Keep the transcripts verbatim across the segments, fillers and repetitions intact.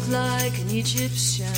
walk like an Egyptian.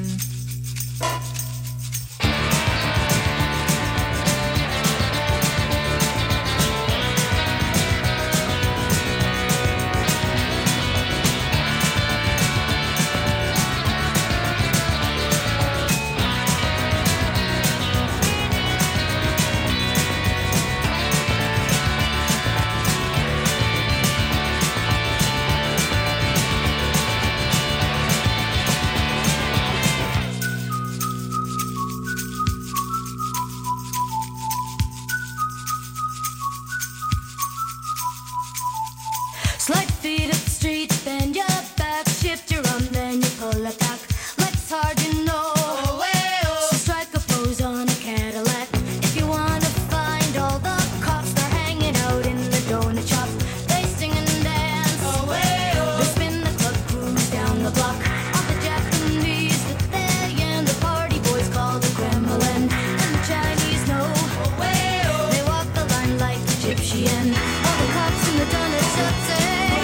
Slide feet up the street, bend your back, shift your arm, then you pull it back. Legs hard, you know. Oh, hey, oh. So strike a pose on a Cadillac. If you wanna find all the cops, they're hanging out in the donut shop. They sing and dance. Oh, hey, oh. They spin the club, cruise down the block. All the Japanese that they and the party boys call the Kremlin. And the Chinese know. Oh, hey, oh. They walk the line like Egyptian. All the cops in the donut shop say.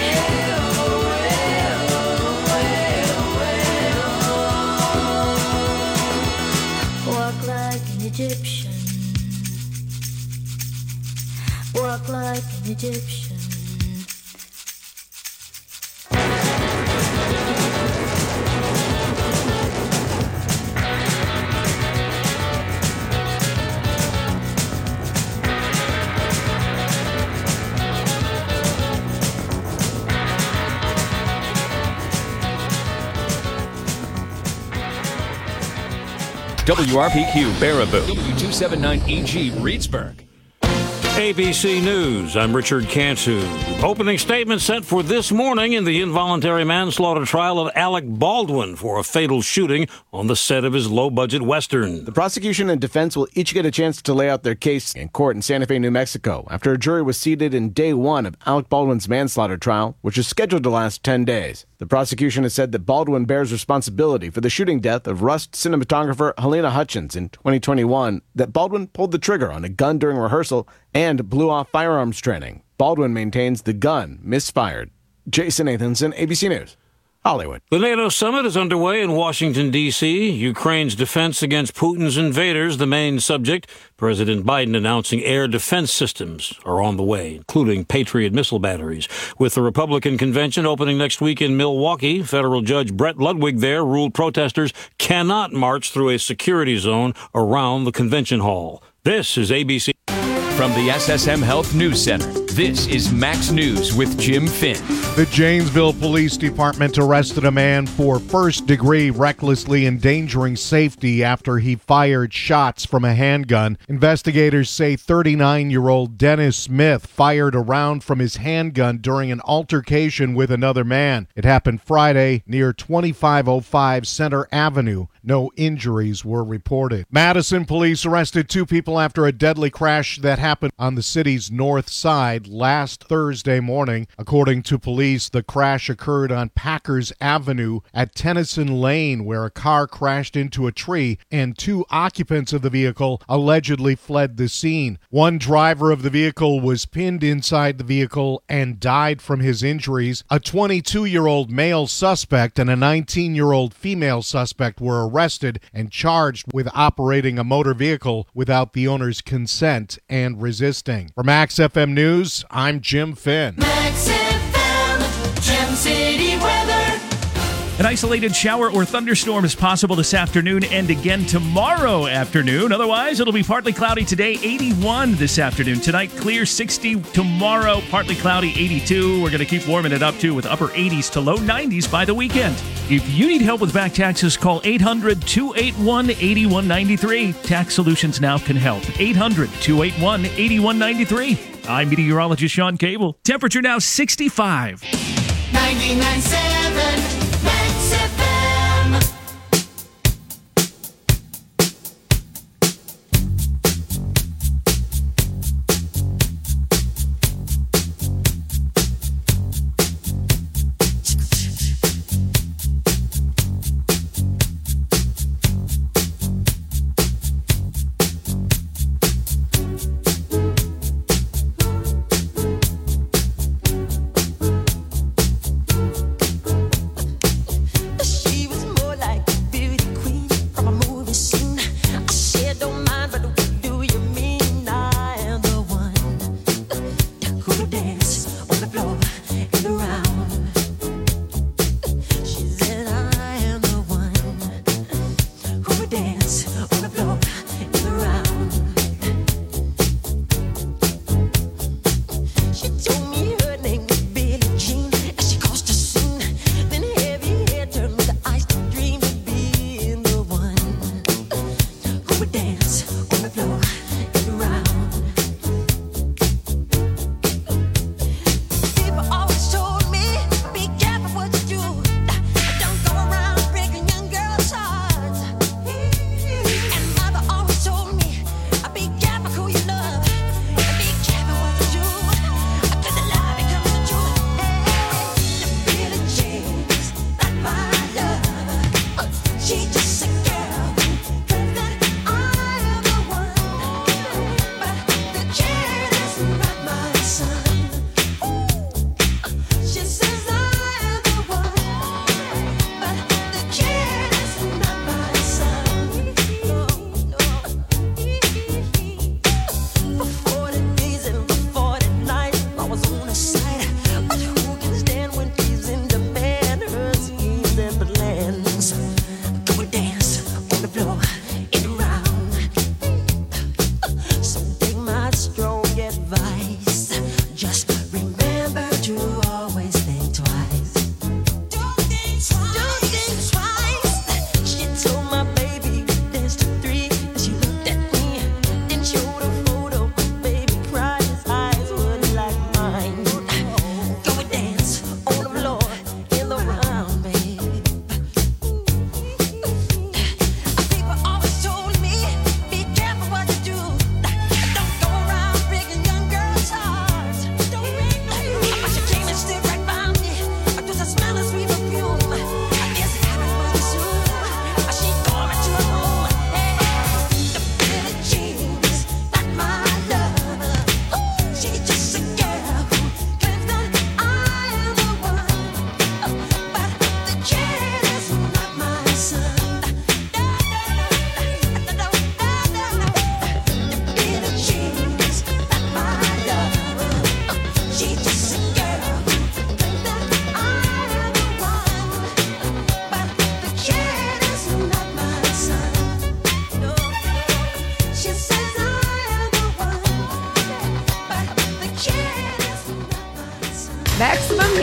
Egyptian, walk like an Egyptian. W R P Q Baraboo, W two seventy-nine E G Reedsburg. A B C News, I'm Richard Cantu. Opening statement set for this morning in the involuntary manslaughter trial of Alec Baldwin for a fatal shooting on the set of his low-budget Western. The prosecution and defense will each get a chance to lay out their case in court in Santa Fe, New Mexico, after a jury was seated in day one of Alec Baldwin's manslaughter trial, which is scheduled to last ten days. The prosecution has said that Baldwin bears responsibility for the shooting death of Rust cinematographer Helena Hutchins in twenty twenty-one, that Baldwin pulled the trigger on a gun during rehearsal and blew off firearms training. Baldwin maintains the gun misfired. Jason Nathanson, A B C News, Hollywood. The NATO summit is underway in Washington, D C Ukraine's defense against Putin's invaders, the main subject. President Biden announcing air defense systems are on the way, including Patriot missile batteries. With the Republican convention opening next week in Milwaukee, federal judge Brett Ludwig there ruled protesters cannot march through a security zone around the convention hall. This is A B C. From the S S M Health News Center, this is Max News with Jim Finn. The Janesville Police Department arrested a man for first-degree recklessly endangering safety after he fired shots from a handgun. Investigators say thirty-nine-year-old Dennis Smith fired a round from his handgun during an altercation with another man. It happened Friday near twenty-five oh five Center Avenue. No injuries were reported. Madison police arrested two people after a deadly crash that happened on the city's north side last Thursday morning. According to police, the crash occurred on Packers Avenue at Tennyson Lane, where a car crashed into a tree and two occupants of the vehicle allegedly fled the scene. One driver of the vehicle was pinned inside the vehicle and died from his injuries. A twenty-two-year-old male suspect and a nineteen-year-old female suspect were arrested and charged with operating a motor vehicle without the owner's consent and resisting. For Max F M News, I'm Jim Finn. Max F M, Gem City weather. An isolated shower or thunderstorm is possible this afternoon and again tomorrow afternoon. Otherwise, it'll be partly cloudy today, eighty-one this afternoon. Tonight, clear, sixty. Tomorrow, partly cloudy, eighty-two. We're going to keep warming it up, too, with upper eighties to low nineties by the weekend. If you need help with back taxes, call eight hundred, two eight one, eight one nine three. Tax Solutions Now can help. eight hundred, two eight one, eight one nine three. I'm meteorologist Sean Cable. Temperature now sixty-five. ninety-nine point seven Max F M. Shh.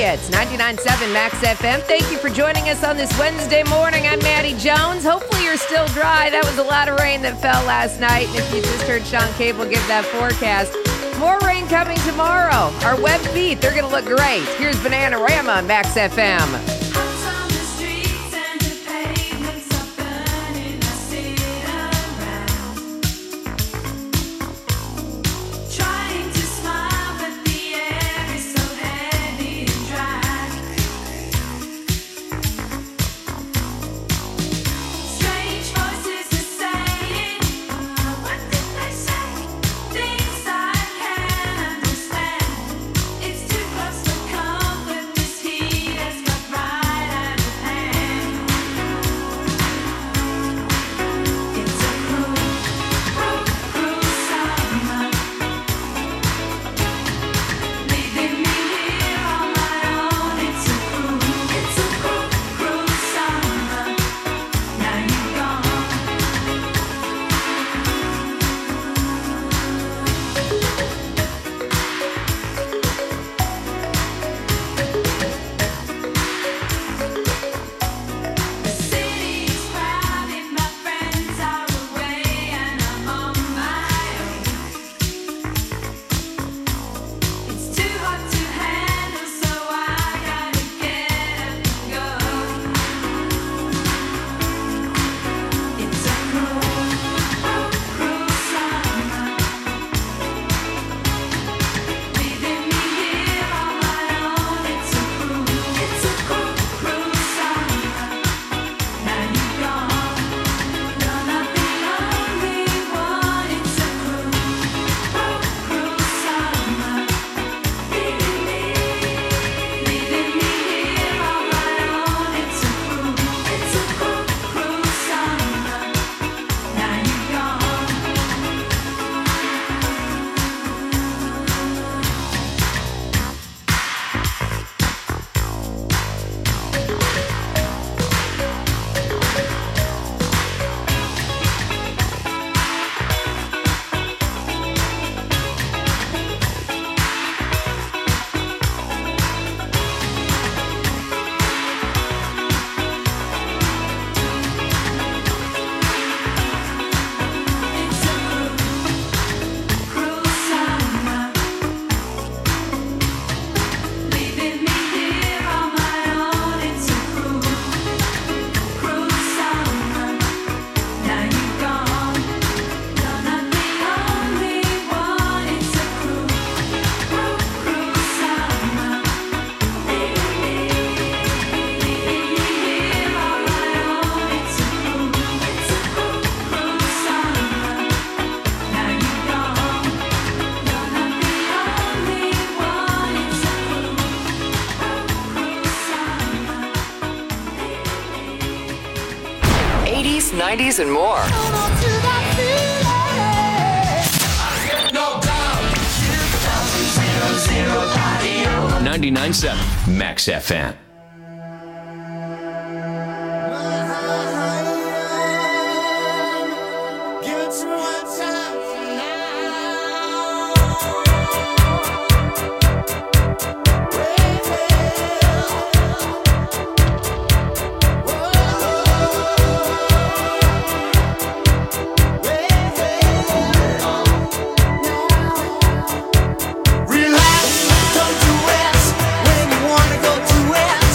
hits. ninety-nine point seven Max F M. Thank you for joining us on this Wednesday morning. I'm Maddie Jones. Hopefully you're still dry. That was a lot of rain that fell last night. And if you just heard Sean Cable give that forecast, more rain coming tomorrow. Our web feet, they're going to look great. Here's Bananarama on Max F M. nineties and more. ninety-nine point seven Max F M. Relax, come to rest when you wanna go to rest.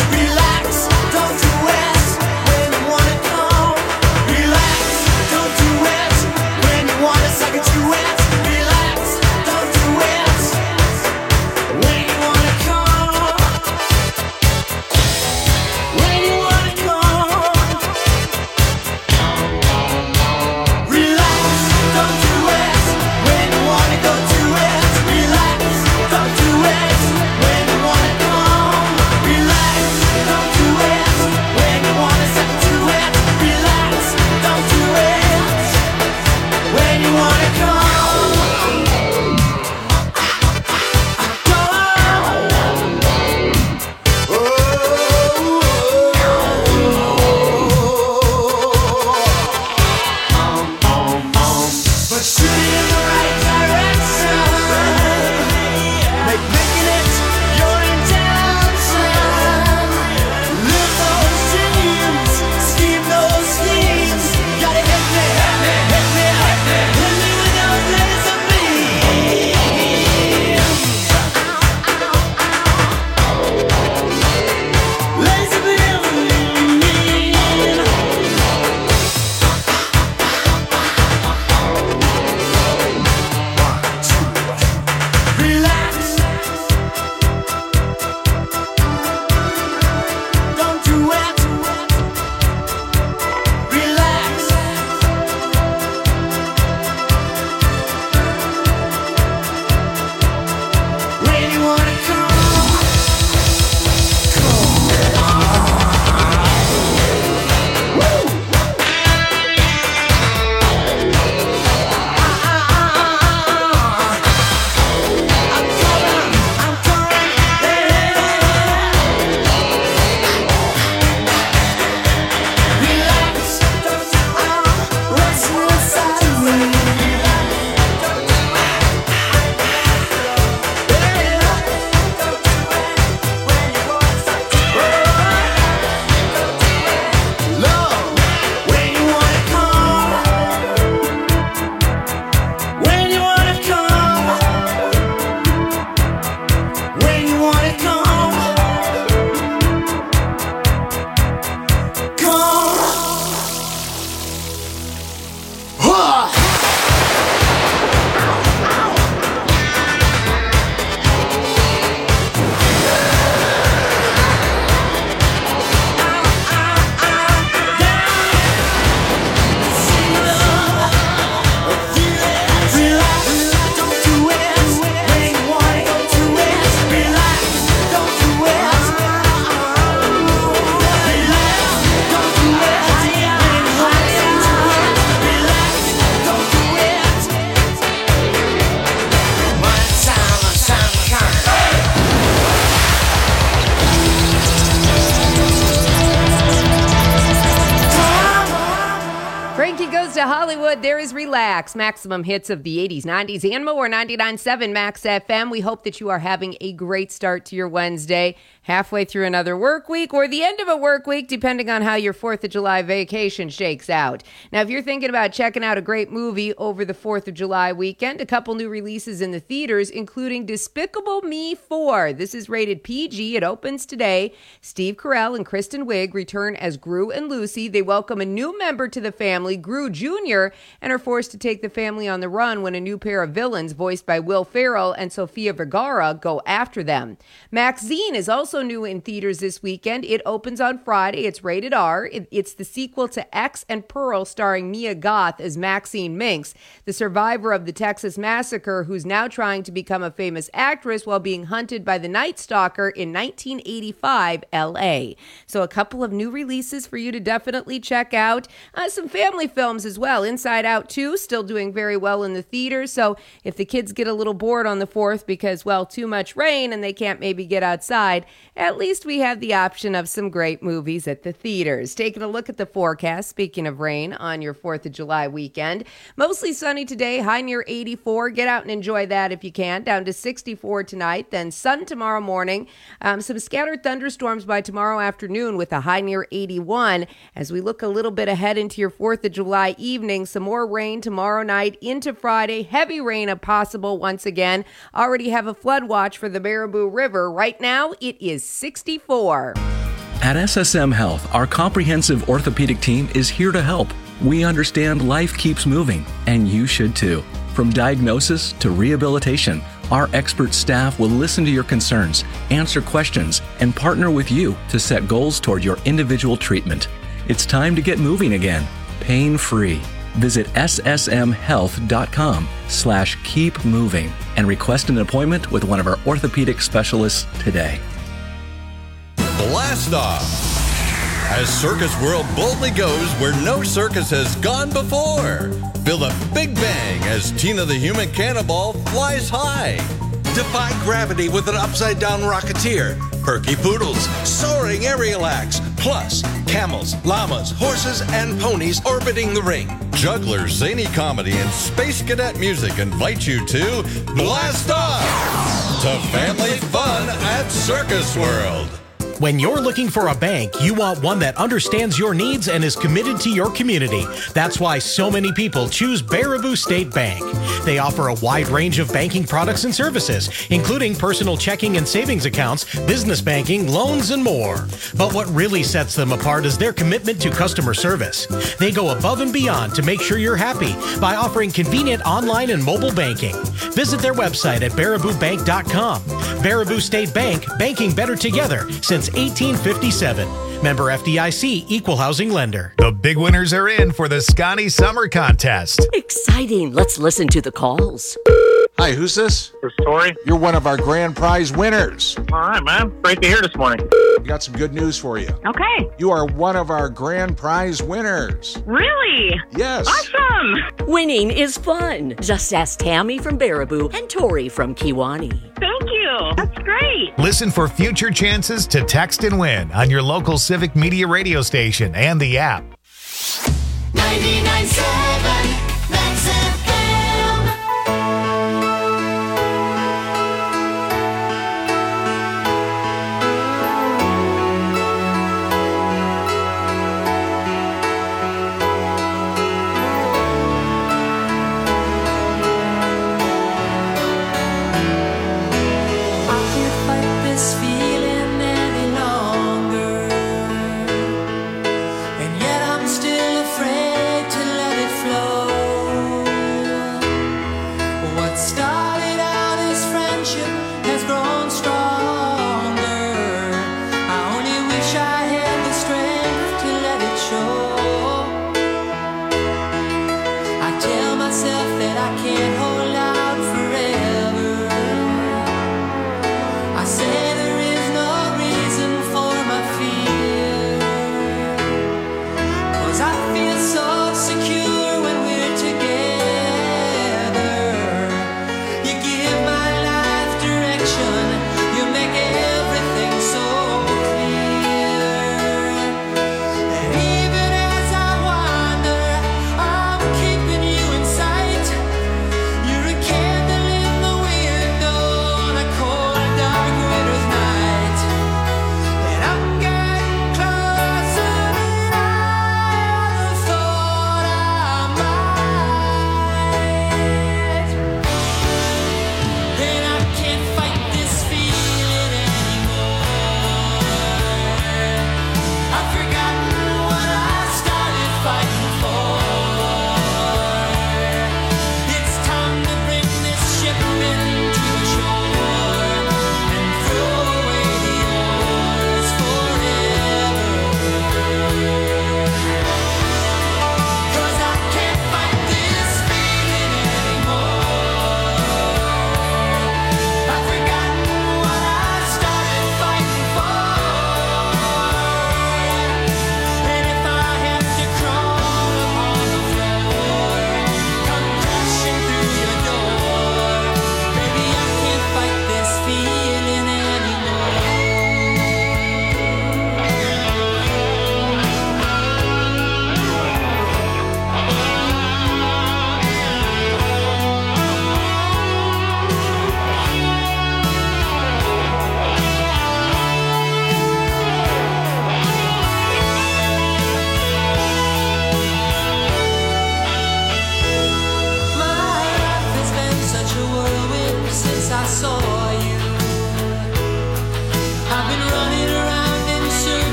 to Hollywood, there is Relax, maximum hits of the eighties, nineties, and more. ninety-nine point seven Max F M. We hope that you are having a great start to your Wednesday, halfway through another work week or the end of a work week, depending on how your fourth of July vacation shakes out. Now, if you're thinking about checking out a great movie over the fourth of July weekend, a couple new releases in the theaters, including Despicable Me four. This is rated P G. It opens today. Steve Carell and Kristen Wiig return as Gru and Lucy. They welcome a new member to the family, Gru Junior, and are forced to take the family on the run when a new pair of villains, voiced by Will Ferrell and Sofia Vergara, go after them. Maxine is also new in theaters this weekend. It opens on Friday. It's rated R. It, it's the sequel to X and Pearl, starring Mia Goth as Maxine Minx, the survivor of the Texas Massacre, who's now trying to become a famous actress while being hunted by the Night Stalker in nineteen eighty-five L A. So a couple of new releases for you to definitely check out. Uh, some family films as well. Inside Out two, still doing very well in the theaters. So if the kids get a little bored on the fourth because, well, too much rain and they can't maybe get outside, at least we have the option of some great movies at the theaters. Taking a look at the forecast, speaking of rain, on your fourth of July weekend. Mostly sunny today, high near eighty-four. Get out and enjoy that if you can. Down to sixty-four tonight, then sun tomorrow morning. Um, some scattered thunderstorms by tomorrow afternoon with a high near eighty-one. As we look a little bit ahead into your fourth of July evening, some more rain tomorrow night into Friday. Heavy rain if possible once again. Already have a flood watch for the Baraboo River. Right now, it is sixty-four. At S S M Health, our comprehensive orthopedic team is here to help. We understand life keeps moving, and you should too. From diagnosis to rehabilitation, our expert staff will listen to your concerns, answer questions, and partner with you to set goals toward your individual treatment. It's time to get moving again, pain-free. Visit ssmhealth.com slash keep moving and request an appointment with one of our orthopedic specialists today. Blast off! As Circus World boldly goes where no circus has gone before. Feel the big bang as Tina the Human Cannonball flies high. Defy gravity with an upside-down rocketeer. Perky poodles, soaring aerial acts, plus camels, llamas, horses, and ponies orbiting the ring. Jugglers, zany comedy, and space cadet music invite you to Blast Off! To family fun at Circus World. When you're looking for a bank, you want one that understands your needs and is committed to your community. That's why so many people choose Baraboo State Bank. They offer a wide range of banking products and services, including personal checking and savings accounts, business banking, loans, and more. But what really sets them apart is their commitment to customer service. They go above and beyond to make sure you're happy by offering convenient online and mobile banking. Visit their website at baraboo bank dot com. Baraboo State Bank, banking better together since eighteen fifty-seven. Member F D I C, Equal Housing Lender. The big winners are in for the Scotty Summer Contest. Exciting. Let's listen to the calls. Hi, who's this? This is Tori. You're one of our grand prize winners. All right, man. Great to hear this morning. We got some good news for you. Okay. You are one of our grand prize winners. Really? Yes. Awesome. Winning is fun. Just ask Tammy from Baraboo and Tori from Kiwani. Thank you. That's great. Listen for future chances to text and win on your local Civic Media radio station and the app. ninety-nine point seven Max F M. This feeling any longer, and yet I'm still afraid to let it flow.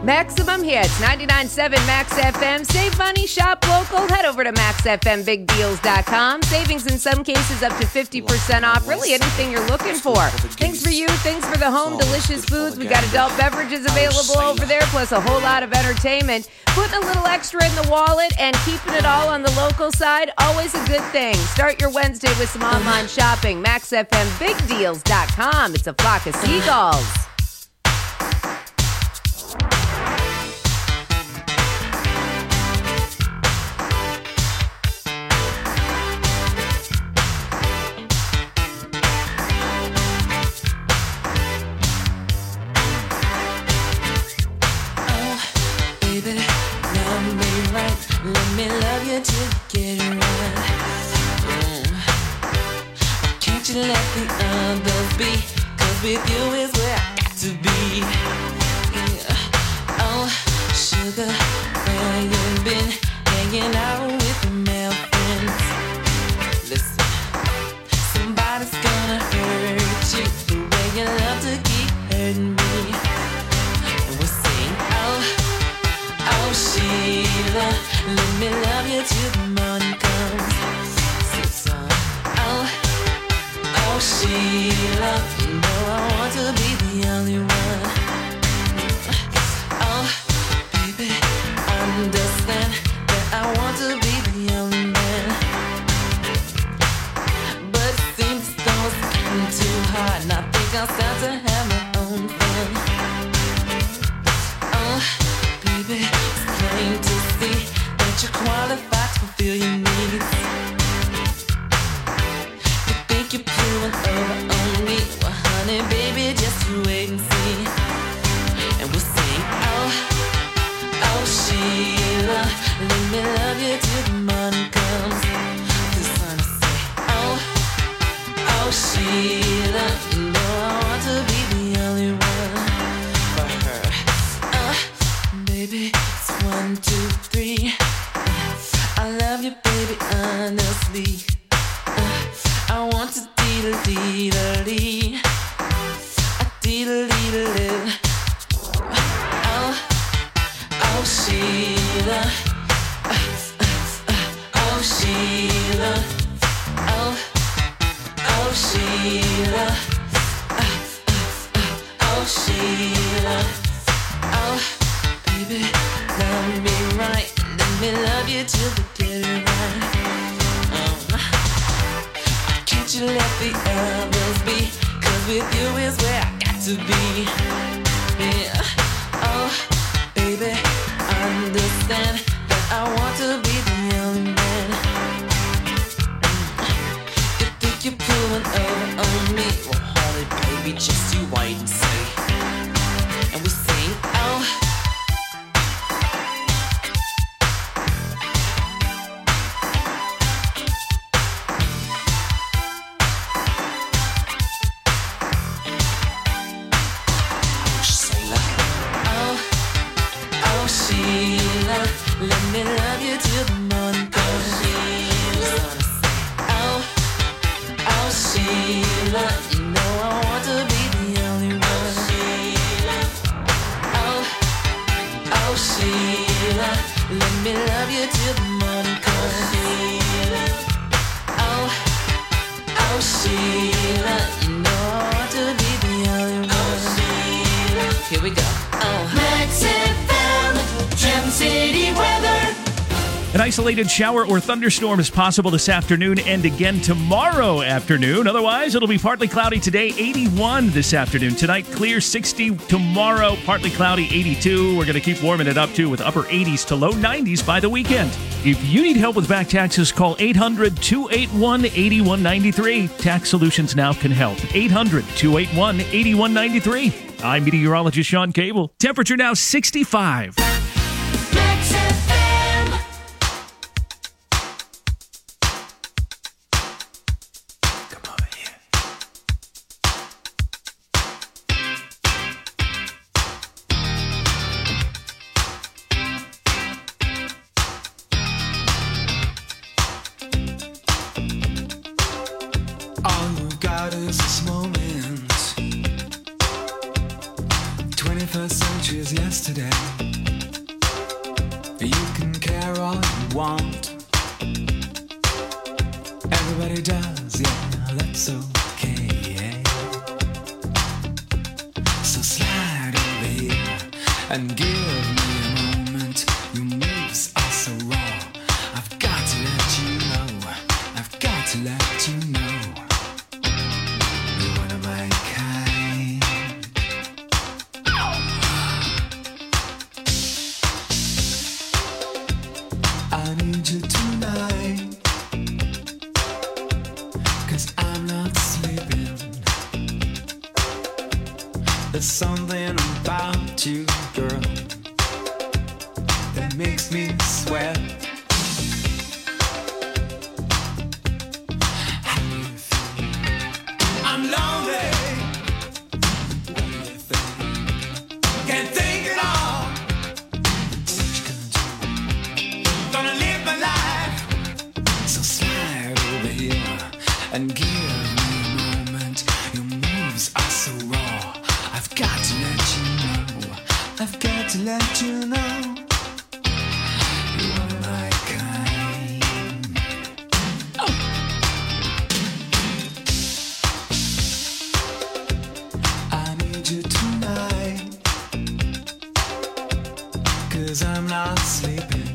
Maximum Hits, ninety-nine point seven Max F M. Save money, shop local. Head over to max f m big deals dot com. Savings in some cases up to fifty percent off. Really anything you're looking for. Things for you, things for the home, delicious foods. We got adult beverages available over there, plus a whole lot of entertainment. Putting a little extra in the wallet and keeping it all on the local side, always a good thing. Start your Wednesday with some online shopping. max f m big deals dot com. It's a flock of seagulls. Let me love you till you get it right. Mm. Can't you let the others be? Cause with you is where I got to be. Yeah. Oh, sugar, where you been? Hanging out with the male friends. Listen, somebody's gonna hurt you the way you love to keep hurting me. And we'll sing, oh, oh, Sheila, let me love you till the morning comes. Sing song. Oh, oh, Sheila, you know I want to be the only one. Oh, baby, understand that I want to be the only man. But it seems as though it's getting too hard, and I think I'll start to have my own fun. Oh, baby, it's plain to see that you're qualified to fulfill your needs. You think you're pulling over on me? Well, honey, baby, just you wait and see. And we'll sing, oh, oh, Sheila, let me love you till the morning comes. The sun will say, oh, oh, Sheila, you know I want to be the only one for her. Uh, baby, it's one, two, three. I love you, baby, honestly. Uh, I want to dee-da-dee-da-dee. A dee-da-dee-da-dee. Oh, oh, Sheila. Uh, uh, uh, oh, Sheila. Oh, oh, Sheila. Uh, uh, uh, oh, Sheila. Oh, baby, love me right. Let me love you till we get it right. Um, can't you let the others be? Cause with you is where I got to be. Yeah. Oh, baby, understand that I want to be the only man. You think you're pulling over on me? Well, hold it, baby, just you wait and see. And we sing, oh, let me love you till the morning comes. Oh, oh, Sheila, you know I want to be the only one. Oh, oh, Sheila, let me love you till the morning comes. Oh, oh, Sheila, you know I want to be the only one. Here we go. Oh, Max F M, Gem City weather. An isolated shower or thunderstorm is possible this afternoon and again tomorrow afternoon. Otherwise, it'll be partly cloudy today, eighty-one this afternoon. Tonight, clear, sixty. Tomorrow, partly cloudy, eighty-two. We're going to keep warming it up, too, with upper eighties to low nineties by the weekend. If you need help with back taxes, call eight hundred, two eight one, eight one nine three. Tax Solutions Now can help. eight hundred, two eight one, eight one nine three. I'm meteorologist Sean Cable. Temperature now sixty-five. Max F M. All you got is this moment. twenty-first century much as yesterday. You can care all you want. Everybody does, yeah, that's okay. So slide over here and give me a moment. Your moves are so raw. I've got to let you know. I've got to let you know. You're one of my kind. I need you tonight, 'cause I'm not sleeping. There's something about you, girl, that makes me sweat. How do you feel? I'm lonely. What do you think? Can't think at all. What you gonna do? Gonna live my life. So slide over here and give me a moment. Your moves are so raw. I've got to let you know. I've got to let you know. You are my kind. Oh. I need you tonight, 'cause I'm not sleeping.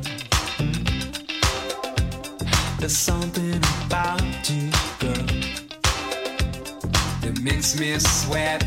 There's something about you, girl, that makes me sweat.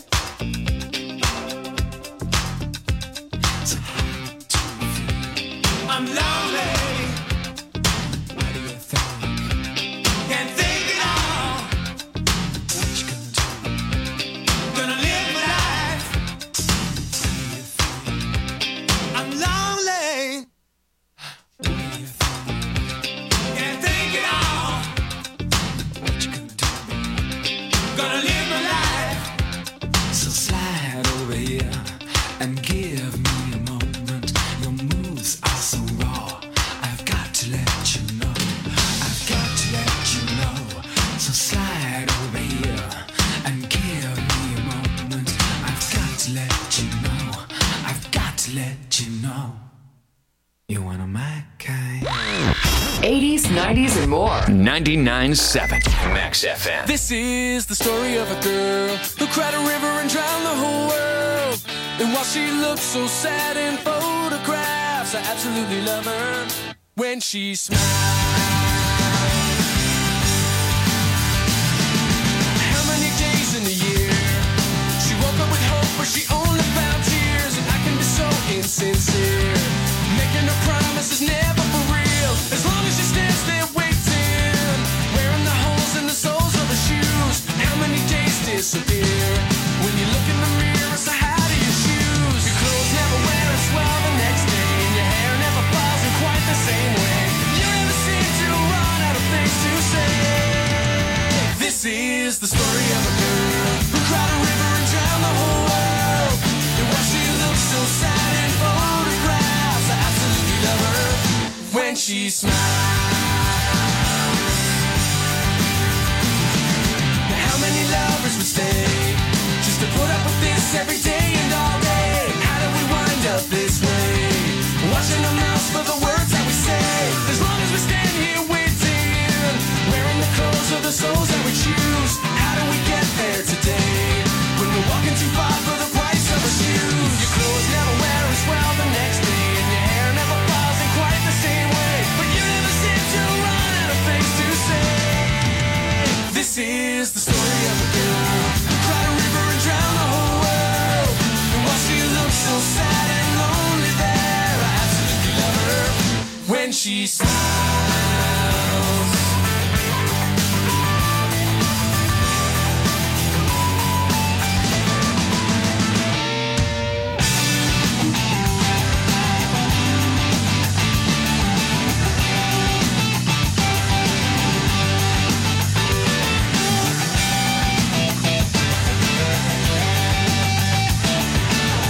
So how do you feel? I'm lonely. What do you think? Can't think at all. What you gonna do? Gonna live my life. How do you feel? I'm lonely. What do you think? Can't think at all. What you gonna do? Gonna live my life. So slide over here and give me a moment. Your moves are so raw. I've got to let you know. I've got to let you know. So slide over here and give me a moment. I've got to let you know. I've got to let you know. You're one of my kind. eighties, nineties, and more. ninety-nine point seven Max F M. This is the story of a girl who cried a river and drowned the whole world. And while she looks so sad in photographs, I absolutely love her when she smiles. How many days in a year she woke up with hope, but she only found tears? And I can be so insincere, making her promises never for real. As long as she stands there waiting, wearing the holes in the soles of her shoes. How many days disappear when you look in the mirror? So how do you choose? Your clothes never wear as well the next day, and your hair never falls in quite the same way. You never seem to run out of things to say. This is the story of a girl who cried a river and drowned the whole world. And while she looks so sad in photographs, I absolutely love her when she smiles. Now how many lovers would stay just to put up with this every day and all day? How did we wind up this way? Watching our mouths for the words that we say. As long as we stand here waiting, wearing the clothes of the souls that we choose. How do we get there today when we're walking too far for the price of our shoes? Your clothes never wear as well the next day, and your hair never falls in quite the same way. But you never seem to run out of things to say. This is the story of a girl who cried a river and drowned the whole world. And while she looks so sad and lonely there, I absolutely love her when she smiles.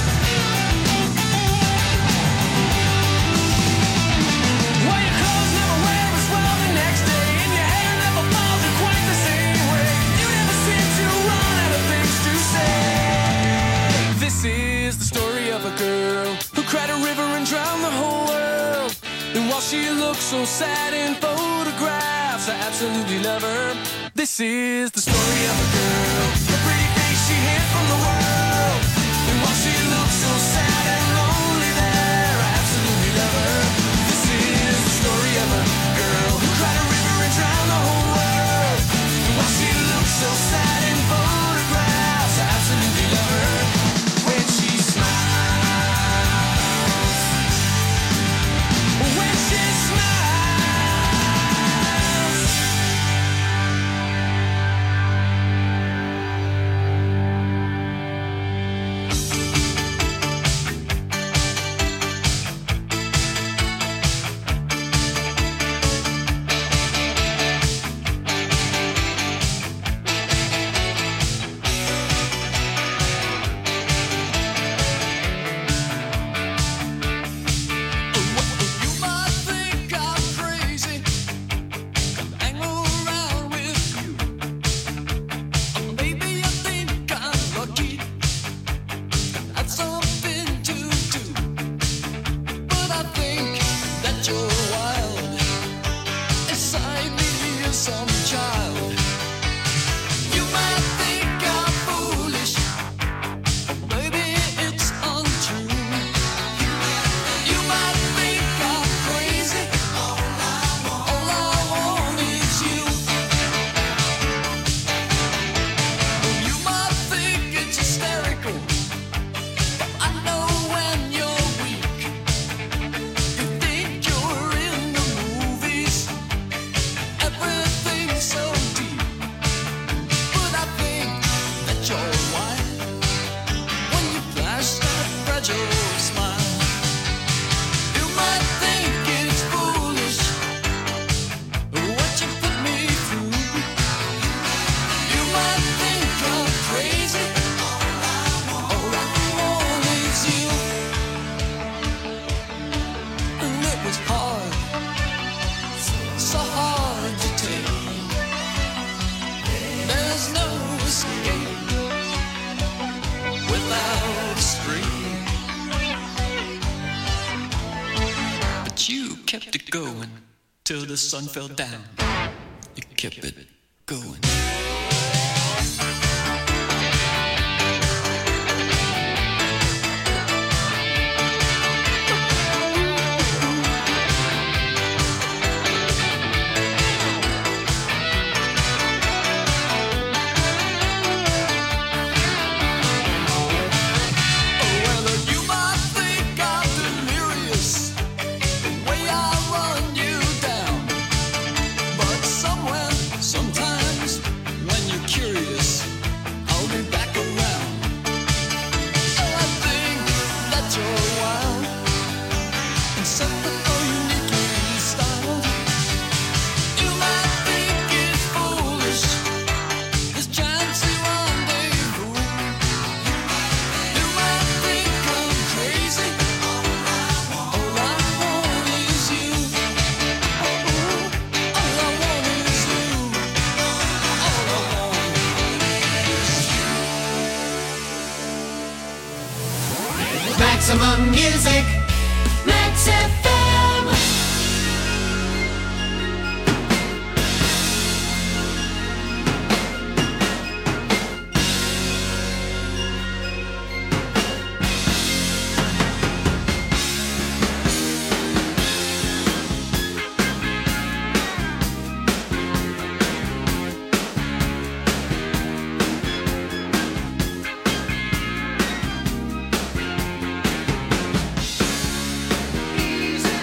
Well, your clothes never she looks so sad in photographs, I absolutely love her. This is the story of a girl, a pretty face she hid from the world. And while she looks so sad and lonely there, I absolutely love her. This is the story of a girl who cried a river and drowned the whole world. And while she looks so sad in photographs, I absolutely love her. When she smiles, when she smiles. Till the sun fell down, you kept it going. Maximum music, Max F M. Easy.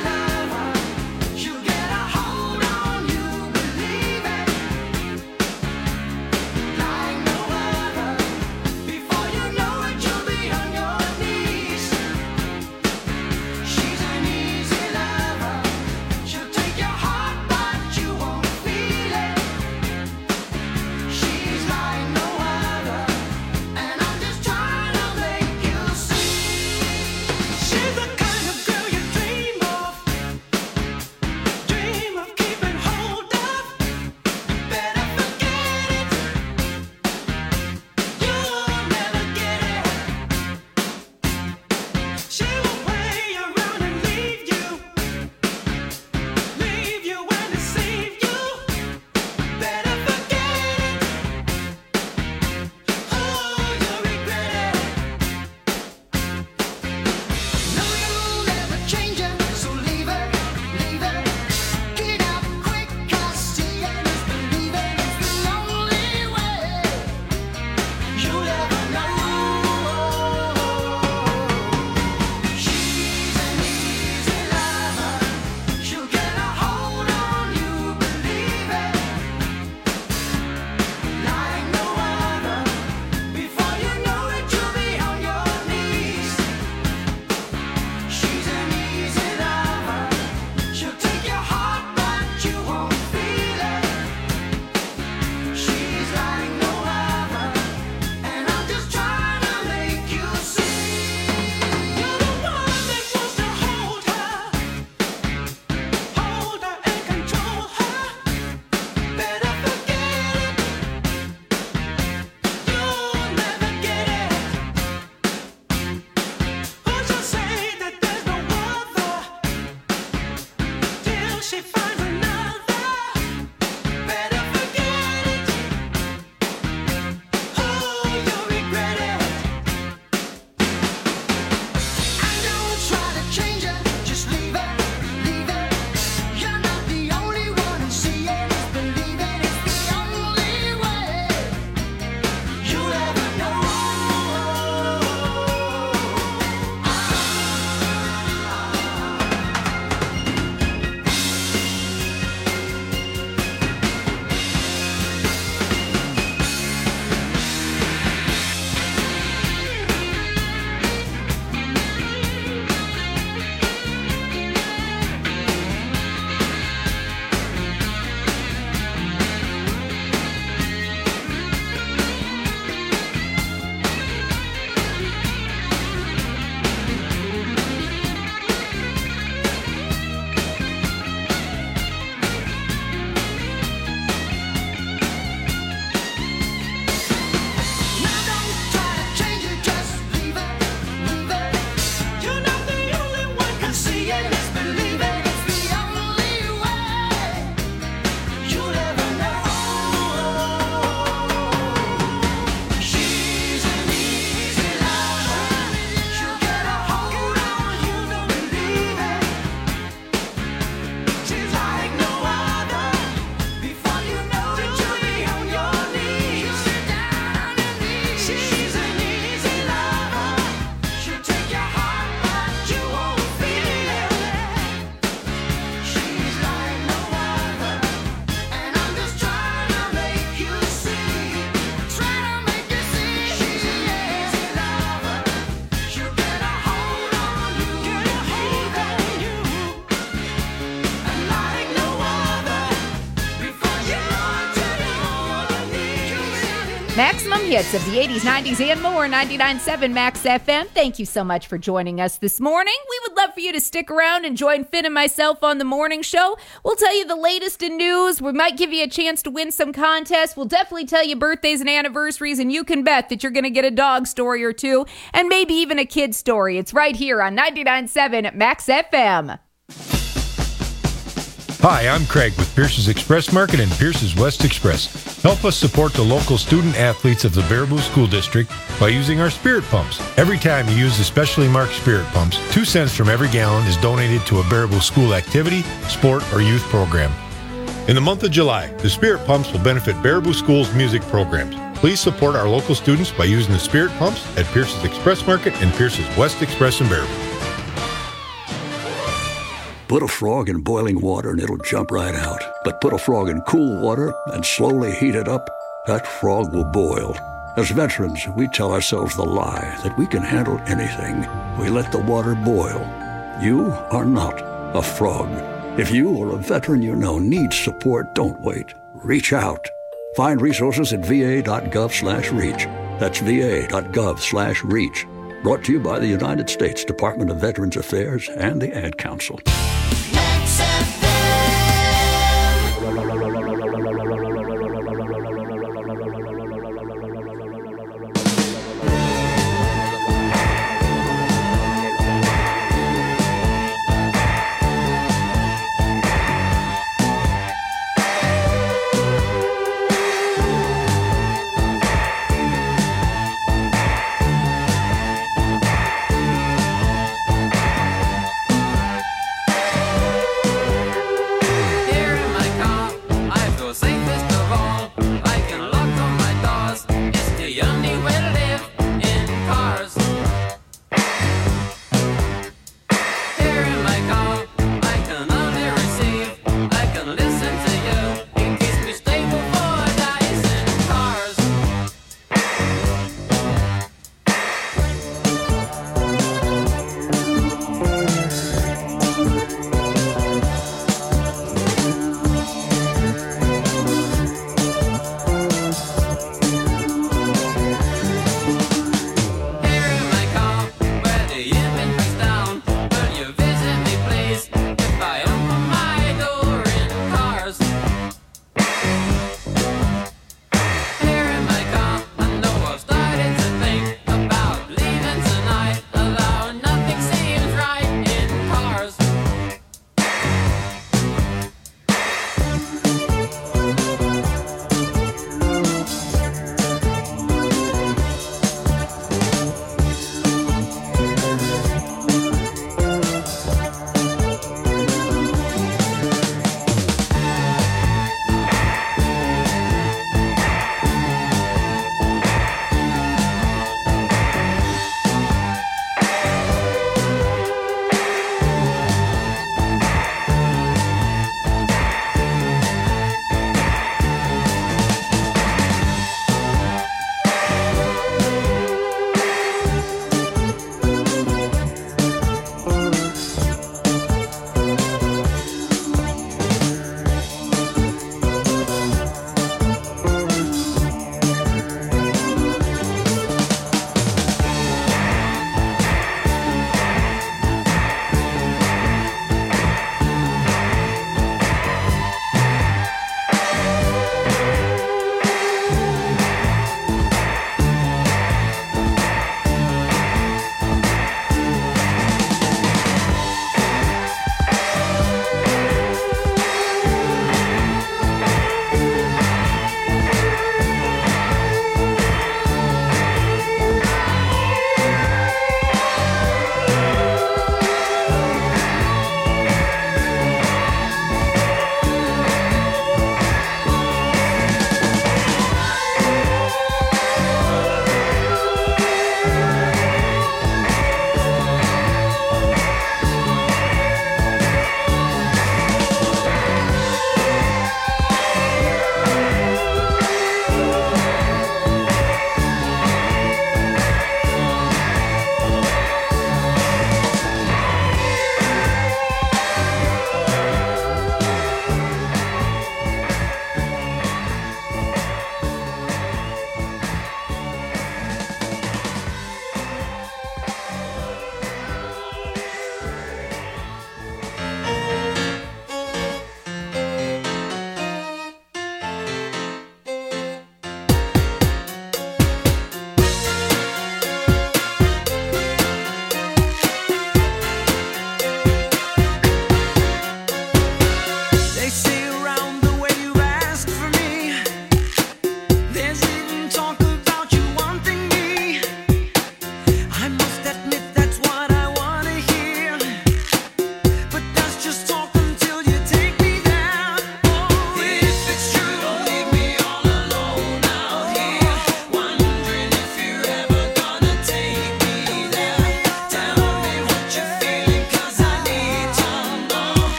Maximum hits of the eighties, nineties, and more. ninety-nine point seven Max F M. Thank you so much for joining us this morning. We would love for you to stick around and join Finn and myself on the morning show. We'll tell you the latest in news. We might give you a chance to win some contests. We'll definitely tell you birthdays and anniversaries, and you can bet that you're going to get a dog story or two, and maybe even a kid story. It's right here on ninety-nine point seven Max F M. Hi, I'm Craig with Pierce's Express Market and Pierce's West Express. Help us support the local student athletes of the Baraboo School District by using our spirit pumps. Every time you use the specially marked spirit pumps, two cents from every gallon is donated to a Baraboo school activity, sport, or youth program. In the month of July, the spirit pumps will benefit Baraboo School's music programs. Please support our local students by using the spirit pumps at Pierce's Express Market and Pierce's West Express in Baraboo. Put a frog in boiling water and it'll jump right out. But put a frog in cool water and slowly heat it up, that frog will boil. As veterans, we tell ourselves the lie that we can handle anything. We let the water boil. You are not a frog. If you or a veteran you know needs support, don't wait. Reach out. Find resources at va.gov slash reach. That's va.gov slash reach. Brought to you by the United States Department of Veterans Affairs and the Ad Council.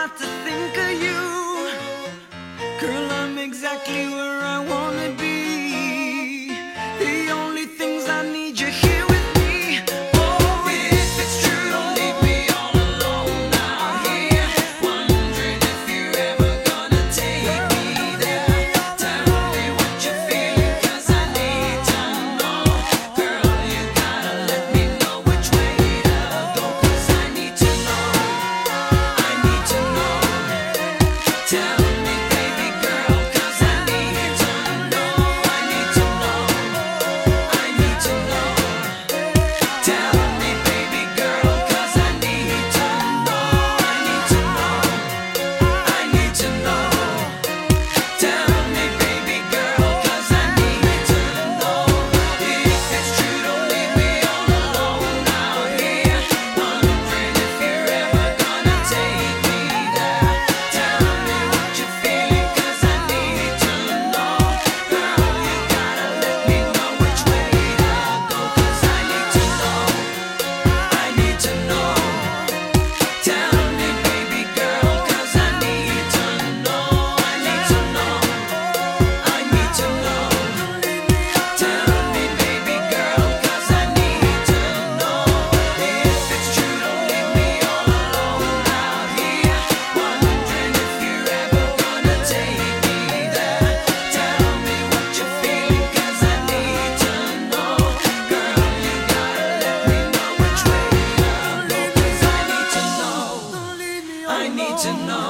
start to think of you, girl, I'm exactly where I wanna be. The only things I need you here with me. Oh, if it's true, don't leave me all alone out here, wondering if you're ever gonna take me there. Tell me what you're feeling, 'cause I need to know. Girl, you gotta let me know which way to go, 'cause I need to know. I need to know. Tell me, baby girl, 'cause I need to know. I need to know. I need to know. Tell me, baby girl, 'cause I need to know. I need to know. I need to know. Tell me, baby girl, 'cause I need to know. If it's true, don't leave me all alone out here, wondering if you're ever gonna take me there. Tell me what you're feeling, 'cause I need to know. Girl, you gotta let me know which way to go, 'cause I need to know. I need to know. Tell me, baby girl, 'cause I need to know. I need to know. I need to know. Tell me, baby girl, 'cause I need to know. If it's true, don't leave me all alone out here, wondering if you're ever gonna take me there. Tell me what you're feeling, 'cause I need to know. Girl, you gotta let me know which way to go, 'cause I need to know. I need to know.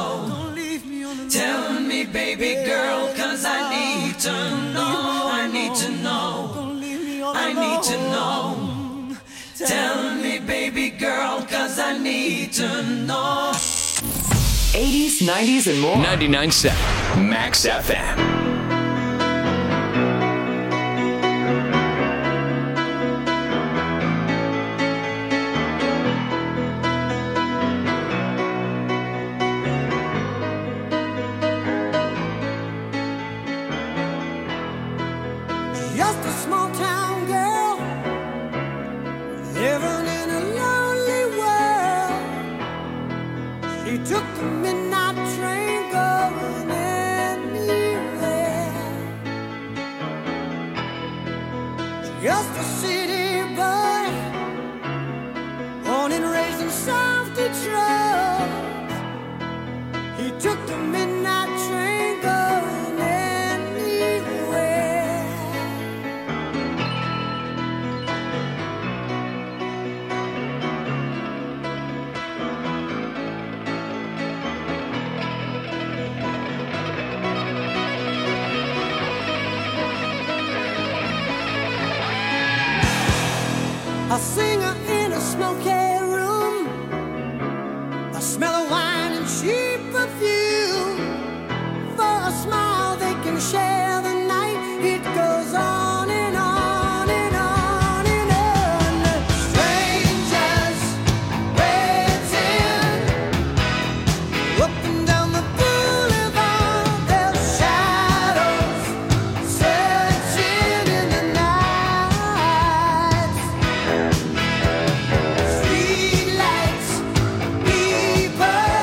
Tell me, baby girl, 'cause I need to know. I need to know. I need to know. Tell me, baby girl, 'cause I need to know. eighties, nineties, and more. ninety-nine point seven Max F M. Just a small town girl living in a lonely world. She took the midnight train going anywhere. Just a city boy, born and raised in South Detroit. He took the midnight train going anywhere. A singer in a smoky room, the smell of wine and cheap perfume. For a smile they can share the night. It goes on and on and on and on. Strangers waiting up and down the boulevard. Their shadows searching in the night. Streetlights, people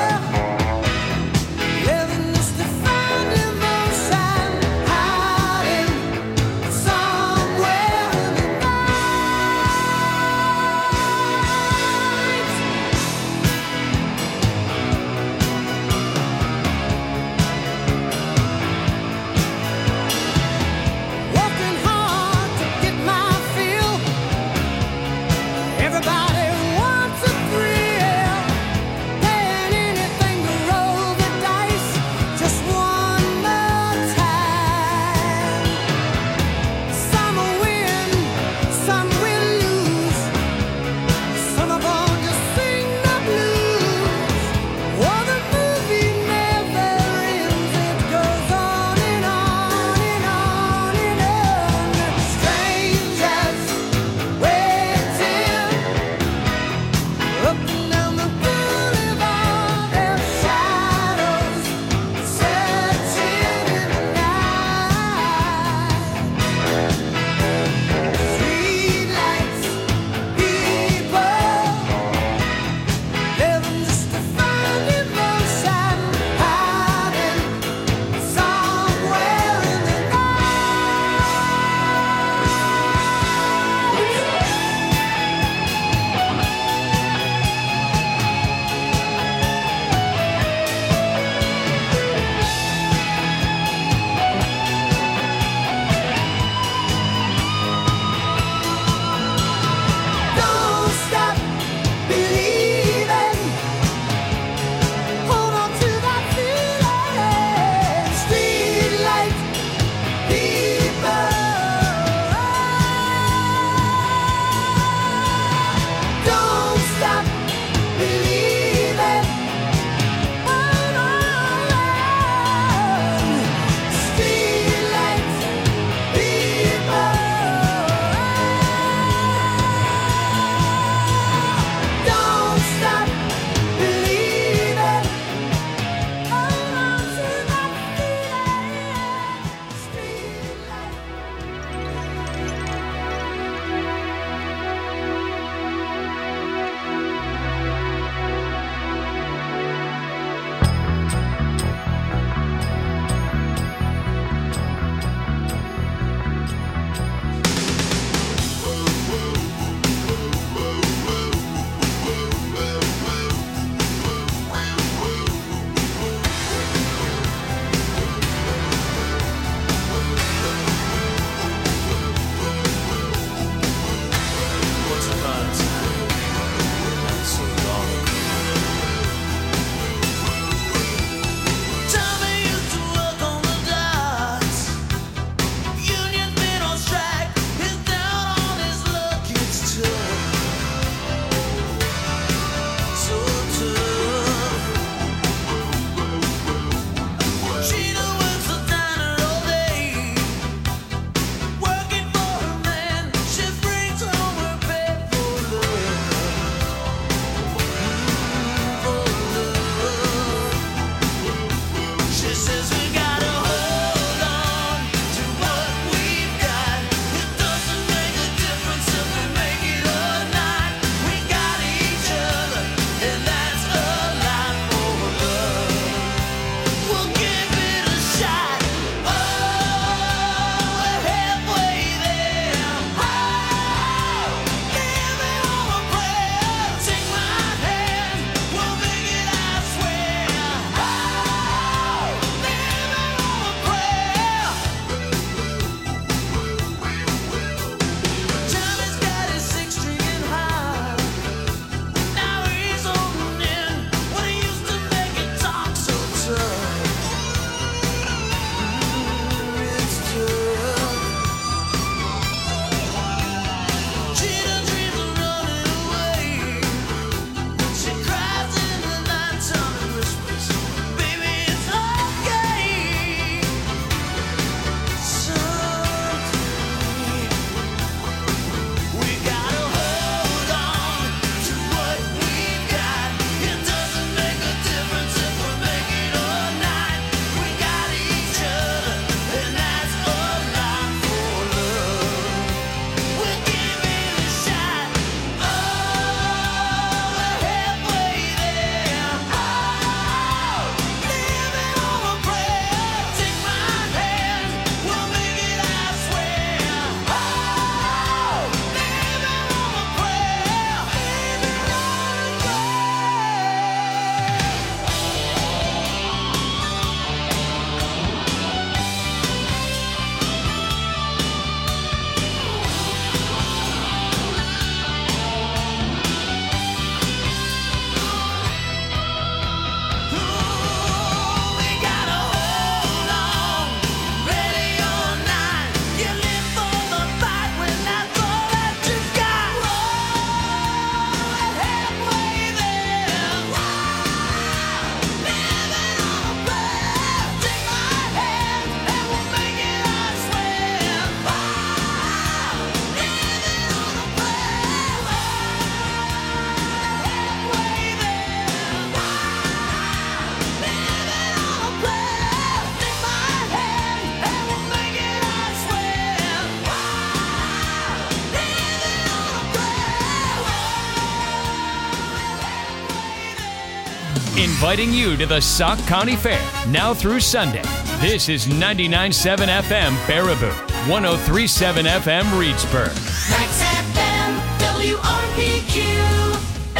inviting you to the Sauk County Fair now through Sunday. This is ninety-nine point seven F M Baraboo, one oh three point seven F M Reedsburg. Max F M, W R P Q,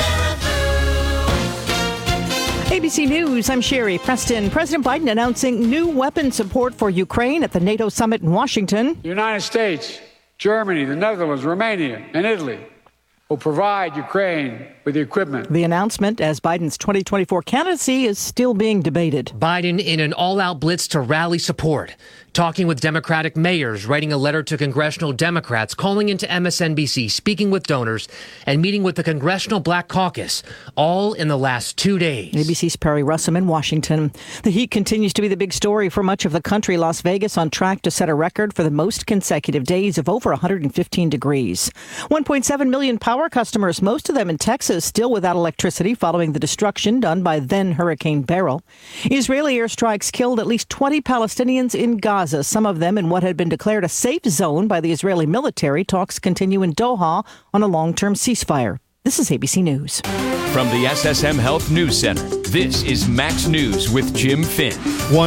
A B C News, I'm Sherry Preston. President Biden announcing new weapon support for Ukraine at the NATO summit in Washington. The United States, Germany, the Netherlands, Romania, and Italy will provide Ukraine with the equipment. The announcement as Biden's twenty twenty-four candidacy is still being debated. Biden in an all-out blitz to rally support, talking with Democratic mayors, writing a letter to congressional Democrats, calling into M S N B C, speaking with donors, and meeting with the Congressional Black Caucus, all in the last two days. A B C's Perry Russum in Washington. The heat continues to be the big story for much of the country. Las Vegas on track to set a record for the most consecutive days of over one hundred fifteen degrees. one point seven million power customers, most of them in Texas, still without electricity following the destruction done by then Hurricane Beryl. Israeli airstrikes killed at least twenty Palestinians in Gaza, some of them in what had been declared a safe zone by the Israeli military. Talks continue in Doha on a long-term ceasefire. This is A B C News. From the S S M Health News Center, this is Max News with Jim Finn. One